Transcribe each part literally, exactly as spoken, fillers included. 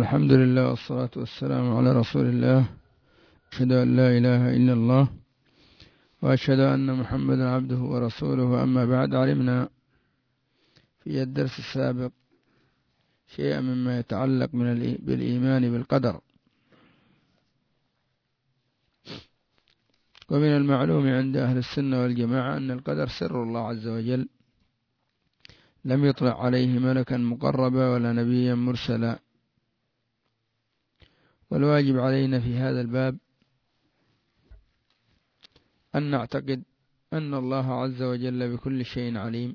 الحمد لله والصلاة والسلام على رسول الله. أشهد أن لا إله إلا الله وأشهد أن محمدا عبده ورسوله. أما بعد، علمنا في الدرس السابق شيئا مما يتعلق من بالإيمان بالقدر. ومن المعلوم عند أهل السنة والجماعة أن القدر سر الله عز وجل، لم يطلع عليه ملكا مقربا ولا نبيا مرسلا. والواجب علينا في هذا الباب أن نعتقد أن الله عز وجل بكل شيء عليم،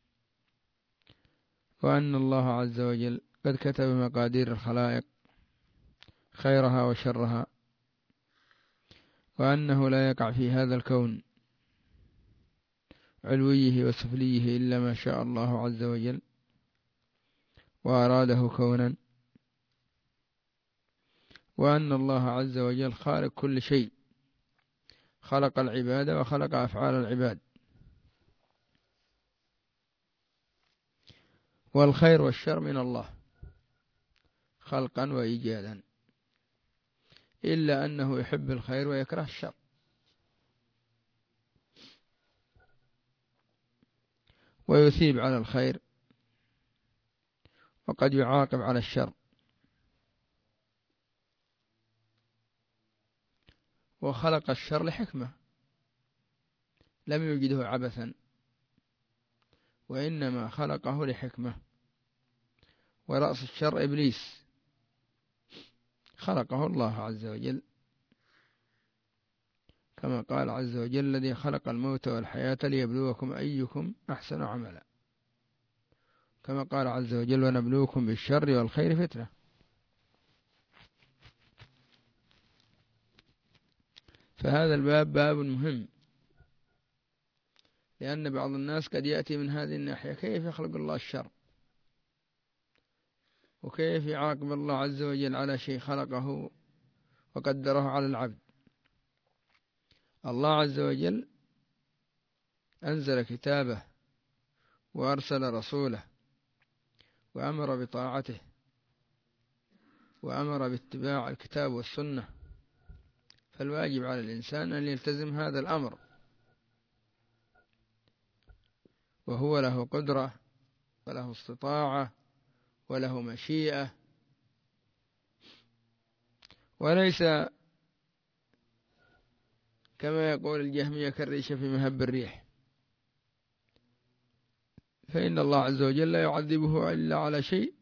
وأن الله عز وجل قد كتب مقادير الخلائق خيرها وشرها، وأنه لا يقع في هذا الكون علويه وسفليه إلا ما شاء الله عز وجل وأراده كونا، وأن الله عز وجل خالق كل شيء، خلق العباد وخلق أفعال العباد، والخير والشر من الله خلقا وإيجادا، إلا أنه يحب الخير ويكره الشر. ويثيب على الخير وقد يعاقب على الشر. وخلق الشر لحكمة، لم يوجده عبثا، وإنما خلقه لحكمة. ورأس الشر إبليس، خلقه الله عز وجل، كما قال عز وجل: الذي خلق الموت والحياة ليبلوكم أيكم أحسن عملا، كما قال عز وجل: ونبلوكم بالشر والخير فتنة. فهذا الباب باب مهم، لأن بعض الناس قد يأتي من هذه الناحية: كيف يخلق الله الشر؟ وكيف يعاقب الله عز وجل على شيء خلقه وقدره على العبد؟ الله عز وجل أنزل كتابه وأرسل رسوله وأمر بطاعته وأمر باتباع الكتاب والسنة، فالواجب على الإنسان أن يلتزم هذا الأمر، وهو له قدرة وله استطاعة وله مشيئة، وليس كما يقول الجهمية كالريشة في مهب الريح، فإن الله عز وجل لا يعذبه إلا على شيء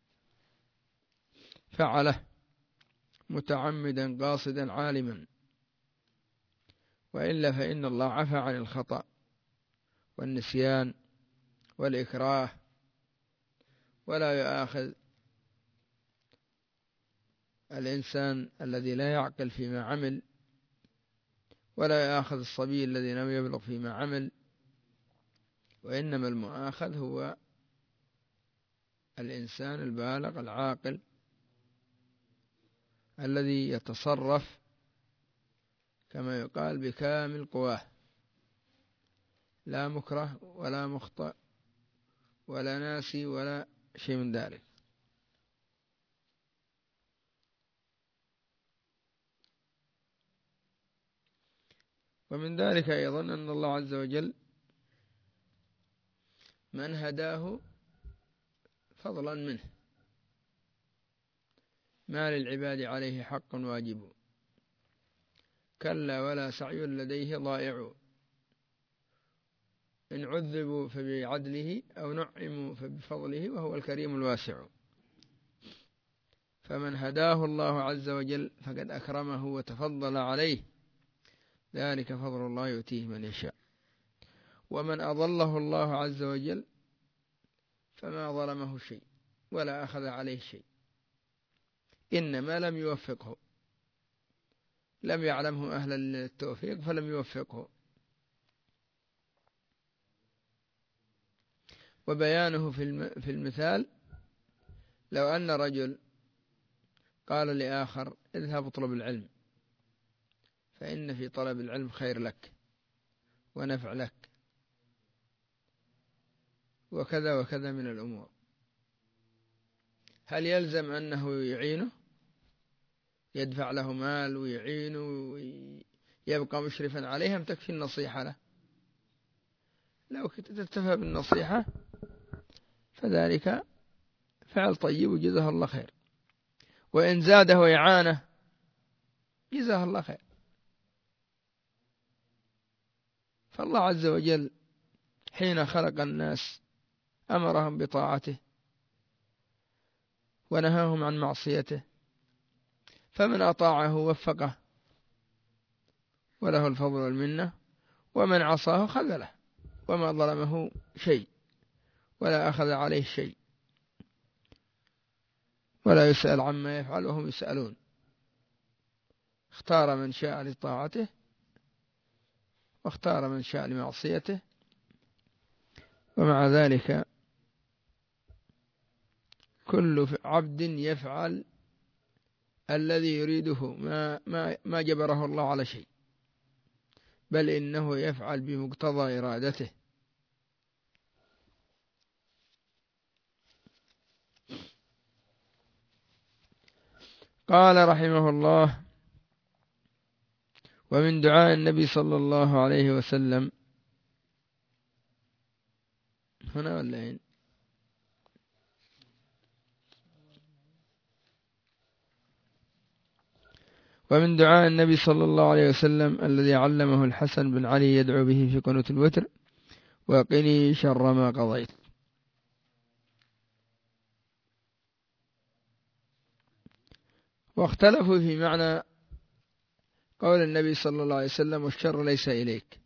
فعله متعمدا قاصدا عالما، وإلا فإن الله عفى عن الخطأ والنسيان والإكراه، ولا يؤاخذ الإنسان الذي لا يعقل فيما عمل، ولا يأخذ الصبي الذي لم يبلغ فيما عمل، وإنما المؤاخذ هو الإنسان البالغ العاقل الذي يتصرف كما يقال بكامل قواه، لا مكره ولا مخطئ ولا ناسي ولا شيء من ذلك. ومن ذلك أيضا أن الله عز وجل من هداه فضلا منه، ما للعباد عليه حق واجب، كلا ولا سعي لديه ضائع، إن عذبوا فبعدله أو نعموا فبفضله وهو الكريم الواسع. فمن هداه الله عز وجل فقد أكرمه وتفضل عليه، ذلك فضل الله يؤتيه من يشاء. ومن أضله الله عز وجل فما ظلمه شيء ولا أخذ عليه شيء، إنما لم يوفقه، لم يعلمه أهلا للتوفيق فلم يوفقه. وبيانه في المثال: لو أن رجل قال لآخر: اذهب اطلب العلم، فإن في طلب العلم خير لك ونفع لك، وكذا وكذا من الأمور. هل يلزم أنه يعينه يدفع له مال ويعينه ويبقى مشرفا عليه أم تكفي النصيحة له؟ لو كنت تكتفى بالنصيحة فذلك فعل طيب وجزاه الله خير، وإن زاده إعانة جزاه الله خير. فالله عز وجل حين خلق الناس أمرهم بطاعته ونهاهم عن معصيته، فمن أطاعه وفقه وله الفضل والمنة، ومن عصاه خذله وما ظلمه شيء ولا أخذ عليه شيء، ولا يسأل عما يفعل وهم يسألون. اختار من شاء لطاعته واختار من شاء لمعصيته، ومع ذلك كل عبد يفعل الذي يريده، ما, ما, ما جبره الله على شيء، بل إنه يفعل بمقتضى إرادته. قال رحمه الله: ومن دعاء النبي صلى الله عليه وسلم، هنا ولا ومن دعاء النبي صلى الله عليه وسلم الذي علمه الحسن بن علي يدعو به في قنوت الوتر: وقني شر ما قضيت. واختلفوا في معنى قول النبي صلى الله عليه وسلم: والشر ليس إليك.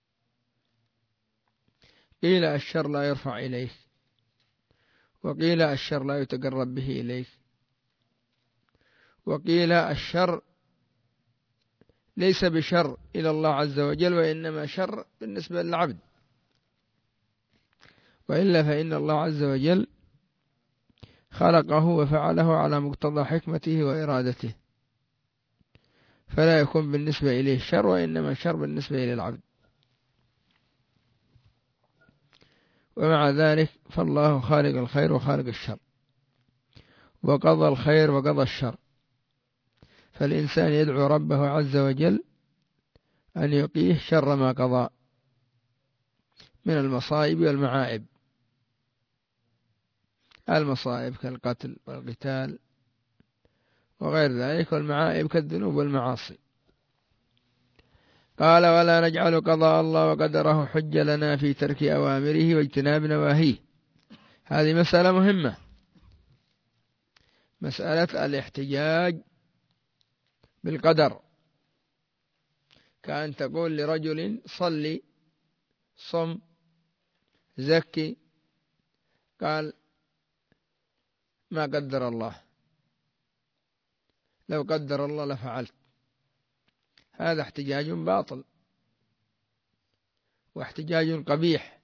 قيل الشر لا يرفع إليك، وقيل الشر لا يتقرب به إليك، وقيل الشر ليس بشر إلى الله عز وجل، وإنما شر بالنسبة للعبد، وإلا فإن الله عز وجل خلقه وفعله على مقتضى حكمته وإرادته، فلا يكون بالنسبة إليه شر، وإنما شر بالنسبة إلى العبد. ومع ذلك فالله خالق الخير وخالق الشر، وقضى الخير وقضى الشر، فالإنسان يدعو ربه عز وجل أن يقيه شر ما قضى من المصائب والمعائب. المصائب كالقتل والقتال وغير ذلك، والمعائب كالذنوب والمعاصي. قال: ولا نجعل قضاء الله وقدره حجة لنا في ترك أوامره واجتناب نواهيه. هذه مسألة مهمة، مسألة الاحتجاج بالقدر، كأن تقول لرجل: صلي، صم، زكي، قال: ما قدر الله، لو قدر الله لفعلت. هذا احتجاج باطل واحتجاج قبيح.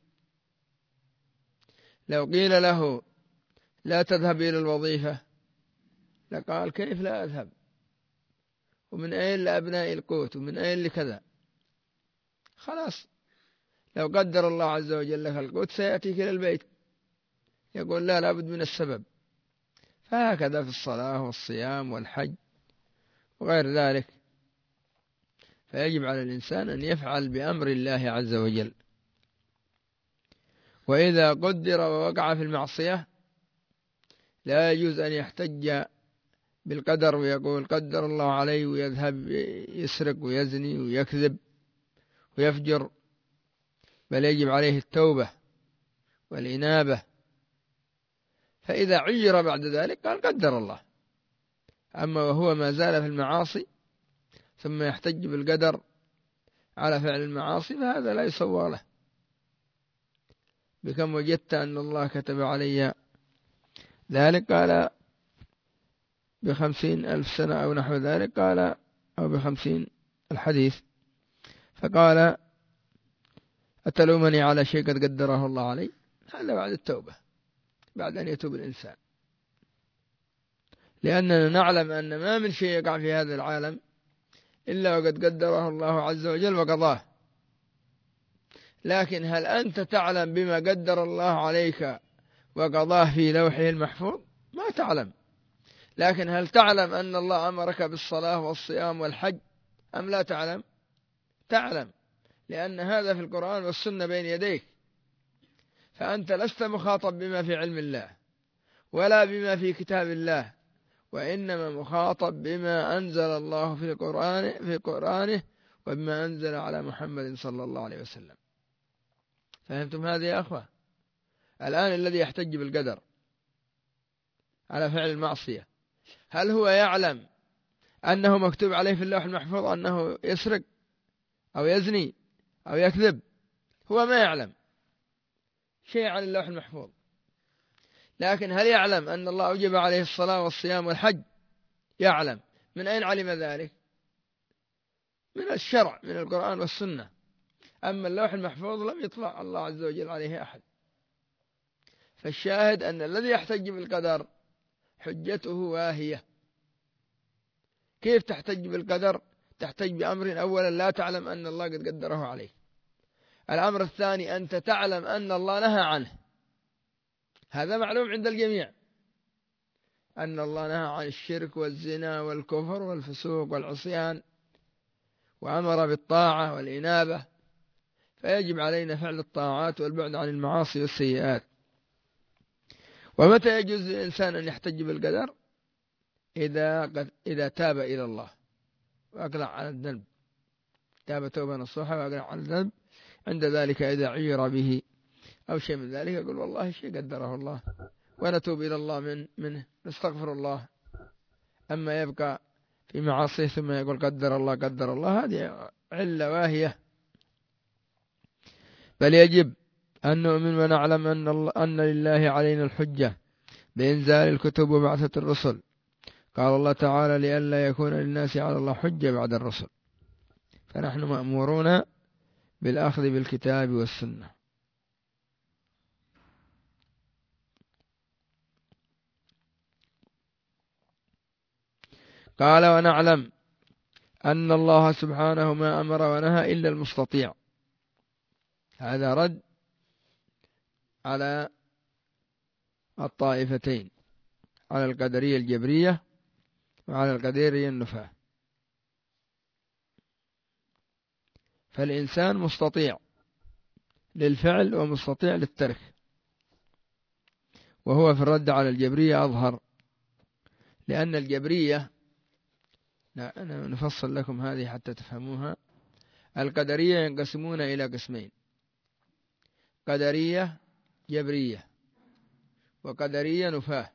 لو قيل له: لا تذهب إلى الوظيفة، لقال: كيف لا أذهب، ومن أين لأبناء القوت، ومن أين لكذا. خلاص، لو قدر الله عز وجل لك القوت سيأتيك إلى البيت، يقول: لا، لابد من السبب. فهكذا في الصلاة والصيام والحج وغير ذلك، فيجب على الإنسان أن يفعل بأمر الله عز وجل. وإذا قدر ووقع في المعصية لا يجوز أن يحتج بالقدر ويقول: قدر الله عليه، ويذهب يسرق ويزني ويكذب ويفجر، بل يجب عليه التوبة والإنابة. فإذا عير بعد ذلك قال: قدر الله. أما وهو ما زال في المعاصي ثم يحتج بالقدر على فعل المعاصي، فهذا لا يصور له. بكم وجدت أن الله كتب علي ذلك؟ قال: بخمسين ألف سنة أو نحو ذلك، قال: أو بخمسين الحديث. فقال: أتلومني على شيء قد قدره الله علي؟ هذا بعد التوبة، بعد أن يتوب الإنسان، لأننا نعلم أن ما من شيء يقع في هذا العالم إلا وقد قدره الله عز وجل وقضاه. لكن هل أنت تعلم بما قدر الله عليك وقضاه في لوحه المحفوظ؟ ما تعلم. لكن هل تعلم أن الله أمرك بالصلاة والصيام والحج أم لا تعلم؟ تعلم، لأن هذا في القرآن والسنة بين يديك. فأنت لست مخاطب بما في علم الله ولا بما في كتاب الله، وإنما مخاطب بما أنزل الله في القرآن في قرآنه وبما أنزل على محمد صلى الله عليه وسلم. فهمتم هذه يا أخوة؟ الآن الذي يحتج بالقدر على فعل المعصية، هل هو يعلم أنه مكتوب عليه في اللوح المحفوظ أنه يسرق أو يزني أو يكذب؟ هو ما يعلم شيء عن اللوح المحفوظ. لكن هل يعلم أن الله أوجب عليه الصلاة والصيام والحج؟ يعلم. من أين علم ذلك؟ من الشرع، من القرآن والسنة. أما اللوح المحفوظ لم يطلع الله عز وجل عليه أحد. فالشاهد أن الذي يحتج بالقدر حجته واهية. كيف تحتج بالقدر؟ تحتج بأمر أولا لا تعلم أن الله قد قدره عليه. الأمر الثاني أنت تعلم أن الله نهى عنه، هذا معلوم عند الجميع، أن الله نهى عن الشرك والزنا والكفر والفسوق والعصيان وأمر بالطاعة والإنابة، فيجب علينا فعل الطاعات والبعد عن المعاصي والسيئات. ومتى يجوز للإنسان أن يحتج بالقدر؟ إذا, قد إذا تاب إلى الله وأقلع عن الذنب، تاب توبة نصوحة وأقلع عن الذنب، عند ذلك إذا عير به أو شيء من ذلك يقول والله شيء قدره الله ونتوب إلى الله من منه، نستغفر الله. أما يبقى في معاصيه ثم يقول قدر الله قدر الله، هذه علة واهية. بل يجب أن نؤمن ونعلم أن, الله أن لله علينا الحجة بإنزال الكتب وبعثة الرسل. قال الله تعالى لئلا يكون للناس على الله حجة بعد الرسل، فنحن مأمورون بالأخذ بالكتاب والسنة. قال ونعلم أن الله سبحانه ما أمر ونهى إلا المستطيع. هذا رد على الطائفتين، على القدرية الجبرية وعلى القدرية النفاة. فالإنسان مستطيع للفعل ومستطيع للترك، وهو في الرد على الجبرية أظهر، لأن الجبرية، لا أنا نفصل لكم هذه حتى تفهموها. القدرية ينقسمون إلى قسمين: قدرية جبرية وقدرية نفاة.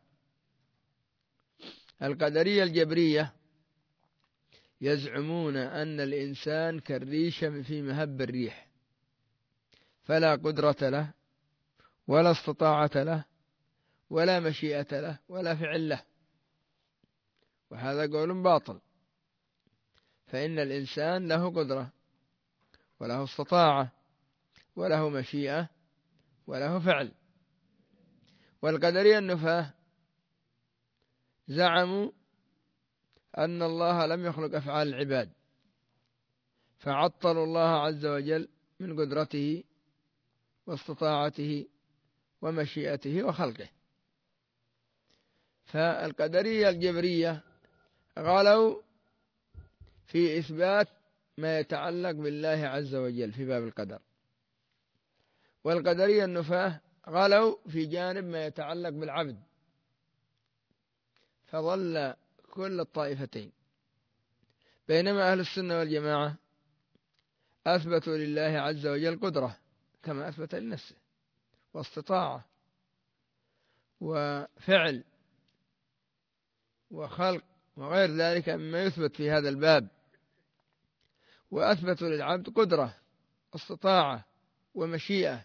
القدرية الجبرية يزعمون أن الإنسان كالريشة في مهب الريح، فلا قدرة له ولا استطاعة له ولا مشيئة له ولا فعل له، وهذا قول باطل. فإن الإنسان له قدرة وله استطاعة وله مشيئة وله فعل. والقدرية النفاة زعموا أن الله لم يخلق أفعال العباد، فعطلوا الله عز وجل من قدرته واستطاعته ومشيئته وخلقه. فالقدرية الجبرية غلوا في إثبات ما يتعلق بالله عز وجل في باب القدر، والقدرية النفاة غلوا في جانب ما يتعلق بالعبد. فظل كل الطائفتين، بينما أهل السنة والجماعة أثبتوا لله عز وجل قدرة كما أثبت لنفسه، واستطاعة وفعل وخلق وغير ذلك مما يثبت في هذا الباب. وأثبتوا للعبد قدرة استطاعة ومشيئة،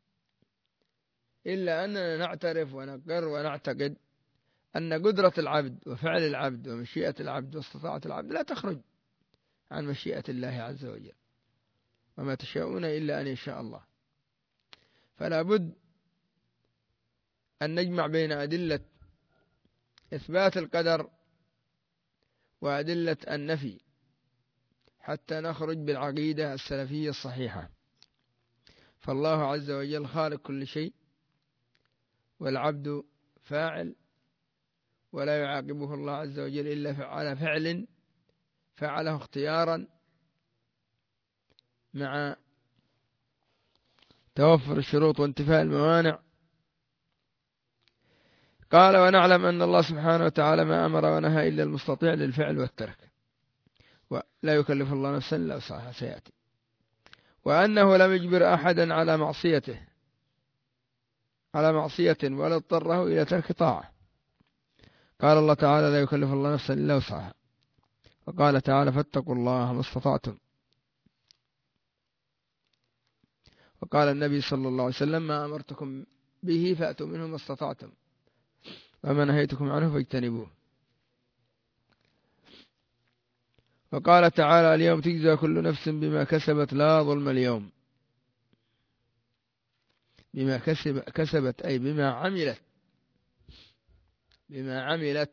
إلا أننا نعترف ونقر ونعتقد أن قدرة العبد وفعل العبد ومشيئة العبد واستطاعة العبد لا تخرج عن مشيئة الله عز وجل، وما تشاءون إلا أن يشاء الله. فلا بد أن نجمع بين أدلة إثبات القدر وأدلة النفي حتى نخرج بالعقيدة السلفية الصحيحة. فالله عز وجل خالق كل شيء، والعبد فاعل ولا يعاقبه الله عز وجل إلا على فعل فعله اختيارا مع توفر الشروط وانتفاء الموانع. قال: ونعلم أن الله سبحانه وتعالى ما أمر ونهى إلا المستطيع للفعل والترك، ولا يكلف الله نفسا إلا وسعها، سيأتي. وأنه لم يجبر أحدا على معصيته على معصية ولا اضطره إلى ترك طاعة. قال الله تعالى: لا يكلف الله نفسا إلا وسعها. وقال تعالى: فاتقوا الله ما استطعتم. وقال النبي صلى الله عليه وسلم: ما أمرتكم به فأتوا منه ما استطعتم، وما نهيتكم عنه فاجتنبوه. وقال تعالى: اليوم تجزى كل نفس بما كسبت لا ظلم اليوم. بما كسب كسبت أي بما عملت بما عملت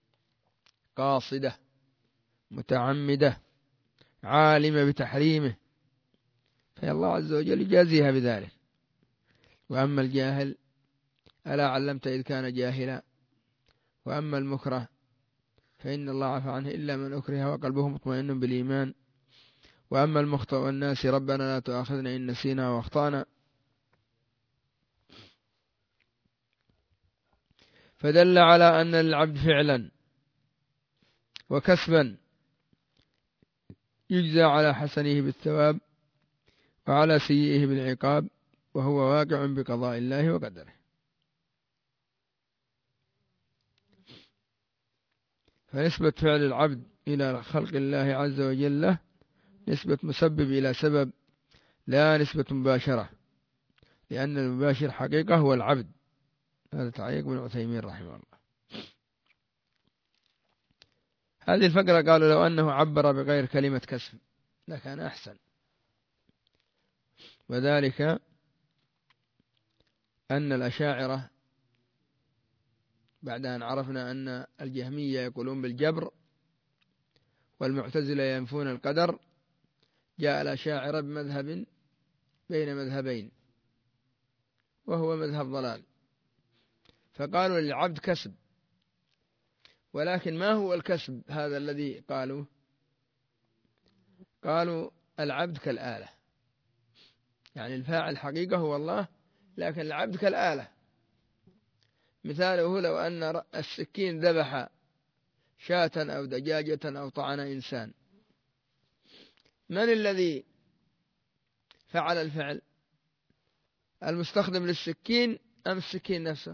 قاصدة متعمدة عالمة بتحريمه، فهي الله عز وجل يجازيها بذلك. وأما الجاهل ألا علمت إذ كان جاهلا. وأما المكره فإن الله عفى عنه إلا من أكره وقلبه مطمئن بالإيمان. وأما المخطئ والناس ربنا لا تؤاخذنا إن نسينا وأخطأنا. فدل على أن للعبد فعلا وكسبا يجزى على حسنه بالثواب وعلى سيئه بالعقاب، وهو واقع بقضاء الله وقدره. فنسبة فعل العبد إلى خلق الله عز وجل له نسبة مسبب إلى سبب، لا نسبة مباشرة، لأن المباشر حقيقة هو العبد. هذا تعليق ابن عثيمين رحمه الله. هذه الفقرة قالوا لو أنه عبر بغير كلمة كسب لكان أحسن، وذلك أن الأشاعرة بعد أن عرفنا أن الجهمية يقولون بالجبر والمعتزلة ينفون القدر، جاء الأشاعرة بمذهب بين مذهبين وهو مذهب ضلال، فقالوا للعبد كسب. ولكن ما هو الكسب هذا الذي قالوا؟ قالوا العبد كالآلة، يعني الفاعل حقيقة هو الله، لكن العبد كالآلة. مثاله لو أن السكين ذبح شاة أو دجاجة أو طعن إنسان، من الذي فعل الفعل؟ المستخدم للسكين أم السكين نفسه؟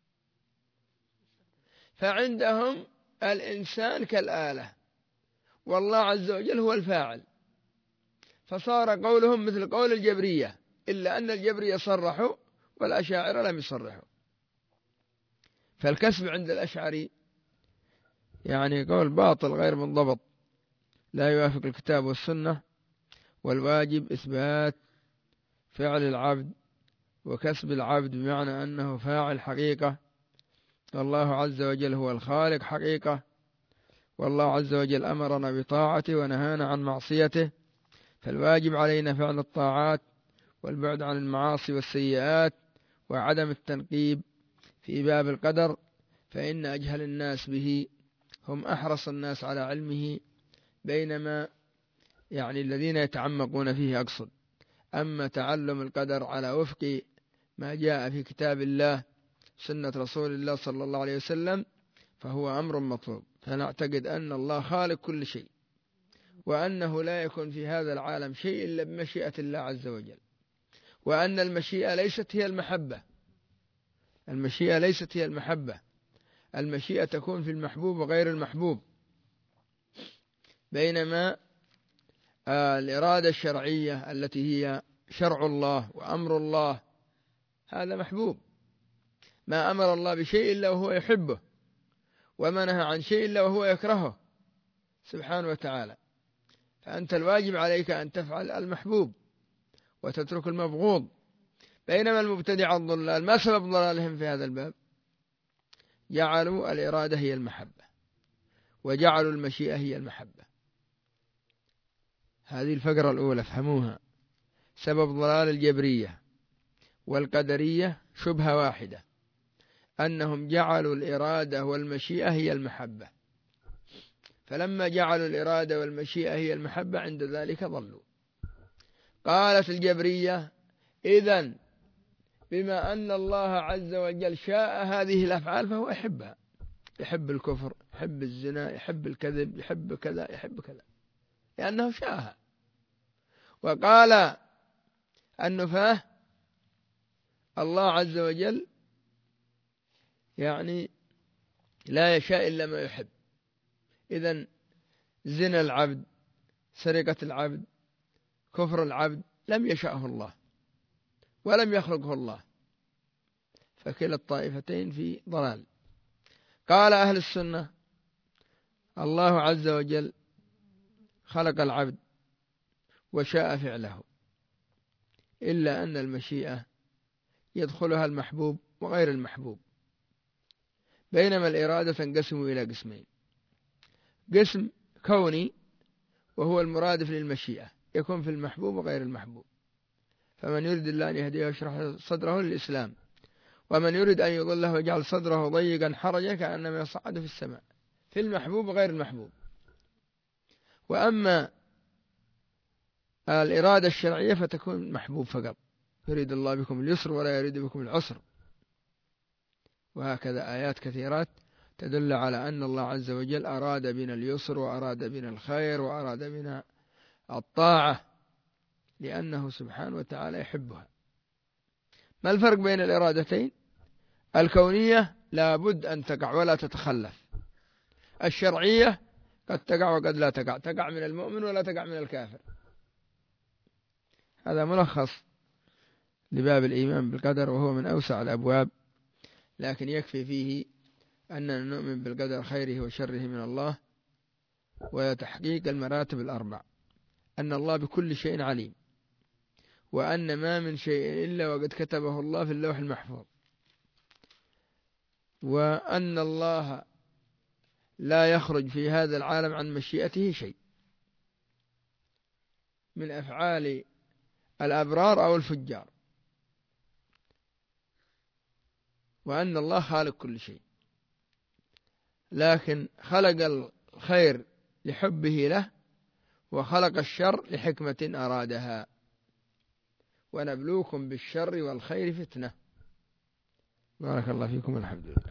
فعندهم الإنسان كالآلة والله عز وجل هو الفاعل، فصار قولهم مثل قول الجبرية، إلا أن الجبرية صرحوا والأشاعرة لم يصرحوا. فالكسب عند الأشعري يعني قول باطل غير منضبط، لا يوافق الكتاب والسنة، والواجب إثبات فعل العبد وكسب العبد بمعنى أنه فاعل حقيقة، والله عز وجل هو الخالق حقيقة، والله عز وجل أمرنا بطاعته ونهانا عن معصيته، فالواجب علينا فعل الطاعات والبعد عن المعاصي والسيئات وعدم التنقيب في باب القدر، فإن أجهل الناس به هم أحرص الناس على علمه، بينما يعني الذين يتعمقون فيه أقصد. أما تعلم القدر على وفق ما جاء في كتاب الله سنة رسول الله صلى الله عليه وسلم فهو أمر مطلوب. فنعتقد أن الله خالق كل شيء، وأنه لا يكون في هذا العالم شيء إلا بمشيئة الله عز وجل، وأن المشيئة ليست هي المحبة المشيئة ليست هي المحبة المشيئة تكون في المحبوب وغير المحبوب، بينما الإرادة الشرعية التي هي شرع الله وأمر الله هذا محبوب. ما أمر الله بشيء إلا وهو يحبه، وما نهى عن شيء إلا وهو يكرهه سبحانه وتعالى. فأنت الواجب عليك أن تفعل المحبوب وتترك المبغوض، بينما المبتدع الضلال ما سبب ضلالهم في هذا الباب؟ جعلوا الإرادة هي المحبة وجعلوا المشيئة هي المحبة. هذه الفقرة الأولى فهموها. سبب ضلال الجبرية والقدرية شبهة واحدة، أنهم جعلوا الإرادة والمشيئة هي المحبة، فلما جعلوا الإرادة والمشيئة هي المحبة عند ذلك ضلوا. قالت الجبرية: إذن بما أن الله عز وجل شاء هذه الأفعال فهو يحبها، يحب الكفر، يحب الزنا، يحب الكذب، يحب كذا، يحب كذا، لأنه شاءها. وقال النفاة: الله عز وجل يعني لا يشاء إلا ما يحب. إذن زنا العبد، سرقة العبد، كفر العبد لم يشأه الله ولم يخلقه الله، فكلا الطائفتين في ضلال. قال أهل السنة: الله عز وجل خلق العبد وشاء فعله، إلا أن المشيئة يدخلها المحبوب وغير المحبوب، بينما الإرادة تنقسم إلى قسمين: قسم كوني وهو المرادف للمشيئة يكون في المحبوب وغير المحبوب، فمن يريد الله أن يهديه يشرح صدره للإسلام، ومن يريد أن يضله ويجعل صدره ضيقا حرجا كأنما يصعد في السماء، في المحبوب وغير المحبوب. وأما الإرادة الشرعية فتكون محبوب فقط، يريد الله بكم اليسر ولا يريد بكم العسر. وهكذا آيات كثيرات تدل على أن الله عز وجل أراد بنا اليسر وأراد بنا الخير وأراد بنا الطاعة، لأنه سبحانه وتعالى يحبها. ما الفرق بين الإرادتين؟ الكونية لا بد أن تقع ولا تتخلف، الشرعية قد تقع وقد لا تقع، تقع من المؤمن ولا تقع من الكافر. هذا ملخص لباب الإيمان بالقدر، وهو من أوسع الأبواب، لكن يكفي فيه أننا نؤمن بالقدر خيره وشره من الله، وتحقيق المراتب الأربع: أن الله بكل شيء عليم، وأن ما من شيء إلا وقد كتبه الله في اللوح المحفوظ، وأن الله لا يخرج في هذا العالم عن مشيئته شيء من أفعال الأبرار أو الفجار، وأن الله خالق كل شيء، لكن خلق الخير لحبه له، وخلق الشر لحكمة أرادها. ونبلوكم بالشر والخير فتنة. بارك الله فيكم، الحمد لله.